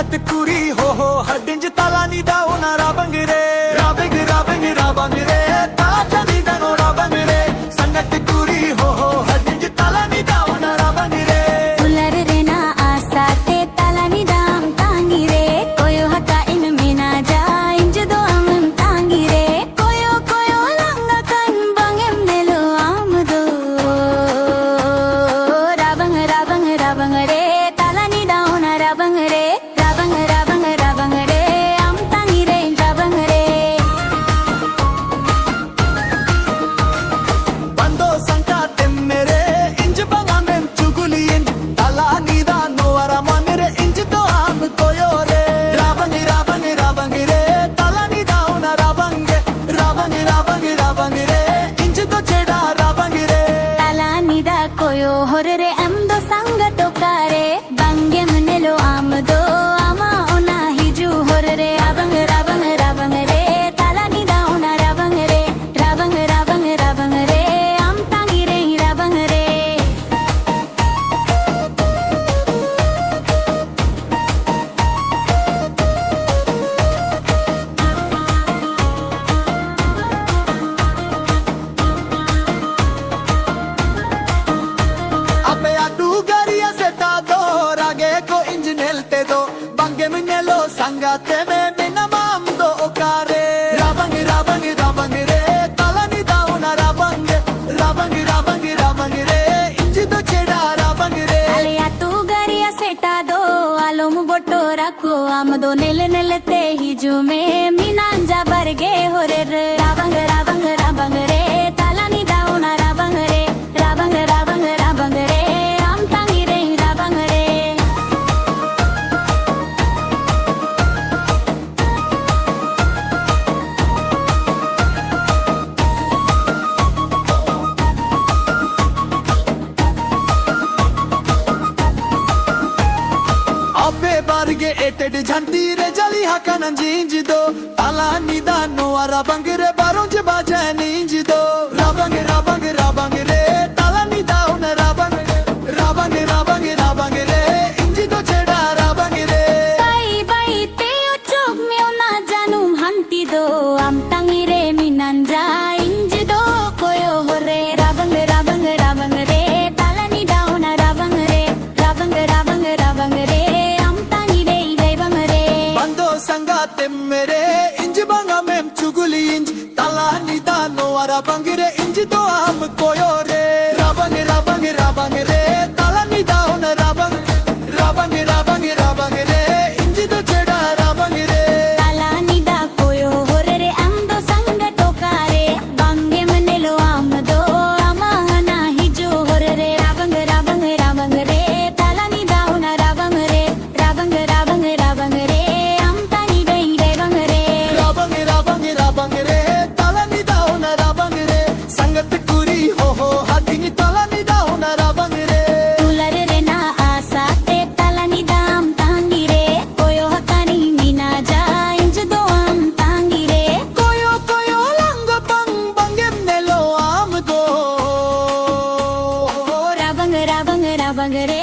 संगत कुरी हो हडिंज ताला नी दाओ ना राबंग रे राबंग राबंग राबंग रे ताजा नी दानो राबंग रे संगत कुरी हो हडिंज ताला नी दाओ ना राबंग रे उलर रे ना आसा ते ताला नी दाम तांगी रे कोयो हका इन मीना जा इंज दो आम तांगी रे कोयो कोयो लंगा कन बंगेम नेलो आम दो राबंग राबंग राबंग रे ताला नी दाओ ना राबंग रे राबंग राबंग राबंग रे आम तांगी रे राबंग रे बंदो संका तेम्मेरे इंज बंगा मेम चुगुली इंज ताला नी दानो आरा मन रे इंज तो आम कोयो रे राबंग राबंग राबंग रे ताला नी दाओ ना राबंग राबंग राबंग राबंग रे इंज तो चेड़ा राबंग रे ताला नी दा कोयो होर रे एम दो संग तो कारे बंगे मनेलो आम दो आमा ओना हिजू होर रे राबंग राबंग राबंग रे ताला नी दा ओना राबंग रे राबंग राबंग राबंग रे आम तांगी रे राबंग रे अबे आडू गरिया से ता दो रागे को इंज नेलते दो बंगे मिनेलो संगाते में मिना माम दो ओकारे राबंग राबंग राबंग रे ताला नी दाओ ना राबंग राबंग राबंग राबंग रे इंज तो चेड़ा राबंग रे आलिया तू गरिया सेटा दो आलोम बोटो रखो आम दो नेल नेलते हिजू में मीनांजा बरगे होरे रे राबंग राबंग राबंग रे ताला नी दाओ ना राबंग रे राबंग राबंग राबंग रे आम तांगी रे राबंग रे अबे बारगे एटेड झंडी रे जली हकन जींज दो ताला नी दानो आरा बंग रे बारोंज बाजे नींज दो राबंग राबंग राबंग रे ताला नी दाओ ना राबंग राबंग राबंग राबंग रे इंज तो चेड़ा राबंग रे बाई बाई ते ओ चोक में ओ ना जानूम हंती दो आम तांगी रे मीनांजा इंज दो कोयो होरे राबंग राबंग राबंग रे ताला नी दाओ ना राबंग रे राबंग राबंग राबंग रे आम तांगी रे राबंग रे बंदो संगा तेम्मेरे इंज बंगा मेम चुगुली इंज ताला नी दानो आरा बंग रे इंज तो आम कोयो रे राबंग राबंग राबंग रे ताला नी दाओ ना राबंग राबंग राबंग राबंग रे इंज तो चेड़ा राबंग रे ताला नी दा कोयो होरे रे आम दो संग तो कारे बंगे मनेलो आम दो आमा हना हिजू होरे रे राबंग राबंग राबंग रे ताला नी दाओ ना राबंग रे राबंग राबंग राबंग रे आम तांगी रे राबंग रे राबंग राबंग राबंग रे ताला नी दाओ ना राबंग रे संगत कुरी हो हादिंग ताला नी दाओ ना राबंग रे उलर रे ना आसा ते ताला नी दाम तांगी रे कोयो हकानी मीना जा इंज दो आम तांगी रे कोयो कोयो लंग बंग बंगेम नेलो आम दो राबंग राबंग राबंग रे